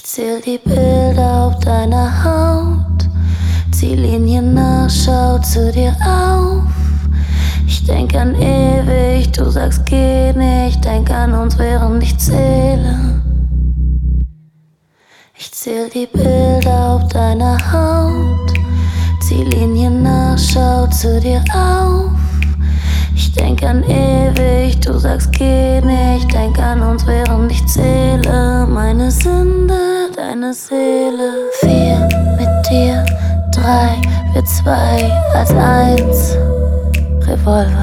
Zähl die Bilder auf deiner Haut, zieh Linien nach, schau zu dir auf. Ich denk an ewig, du sagst geht nicht, denk an uns während ich zähle. Ich zähl die Bilder auf deiner Haut, zieh Linien nach, schau zu dir auf. Ich denk an ewig, du sagst geht nicht, denk an uns während ich zähle. Meine Sünde, deine Seele. 4 mit dir, 3, wir 2 als 1. Revolver.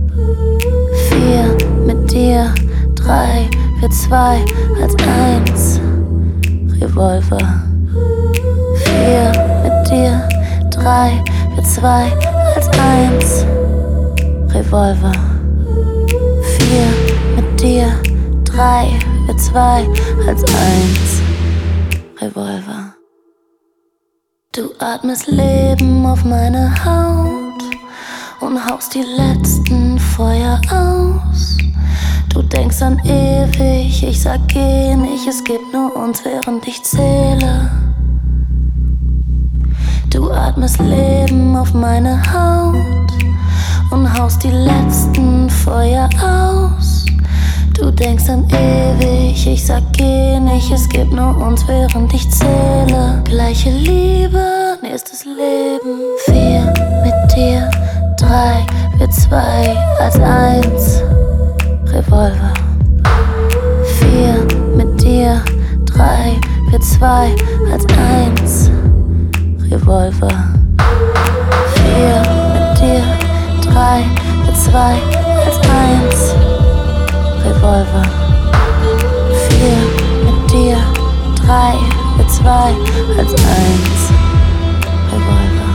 4 mit dir, 3, wir 2 als 1. Revolver. 4 mit dir, 3, wir 2 als 1. Revolver. 4 mit dir, 3, wir 2 als 1. Revolver. Du atmest Leben auf meine Haut und haust die letzten Feuer aus. Du denkst an ewig, ich sag geh nicht, es gibt nur uns, während ich zähle. Du atmest Leben auf meine Haut und haust die letzten Feuer aus. Du denkst an ewig, ich sag geh nicht, es gibt nur uns, während ich zähle. Gleiche Liebe, nächstes Leben. 4 mit dir, 3, wir 2 als 1. Revolver. 4 mit dir, 3, wir 2 als 1. Revolver. 4 mit dir, 3, wir 2 als 1. Revolver. 4 mit dir, 3, wir 2 als 1. Revolver.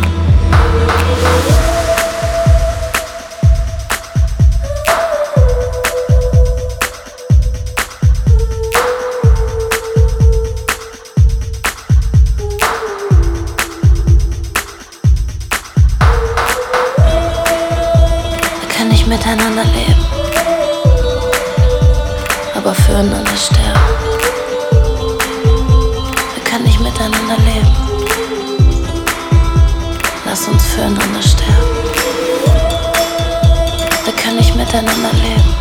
Wir können nicht miteinander leben, aber füreinander sterben. Wir können nicht miteinander leben. Lass uns füreinander sterben. Wir können nicht miteinander leben,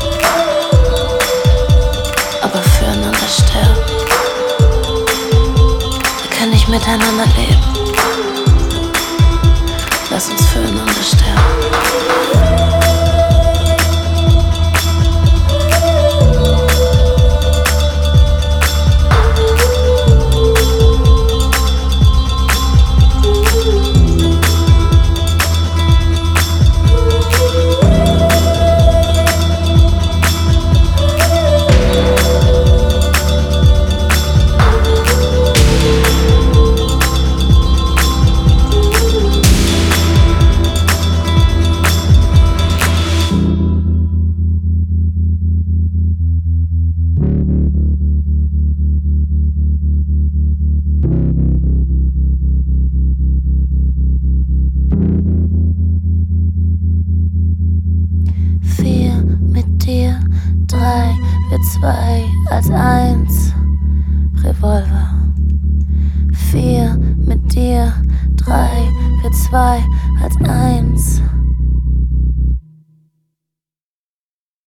aber füreinander sterben. Wir können nicht miteinander leben. Lass uns füreinander sterben. Wir 2 als 1. Revolver. 4 mit dir, 3, wir 2 als 1.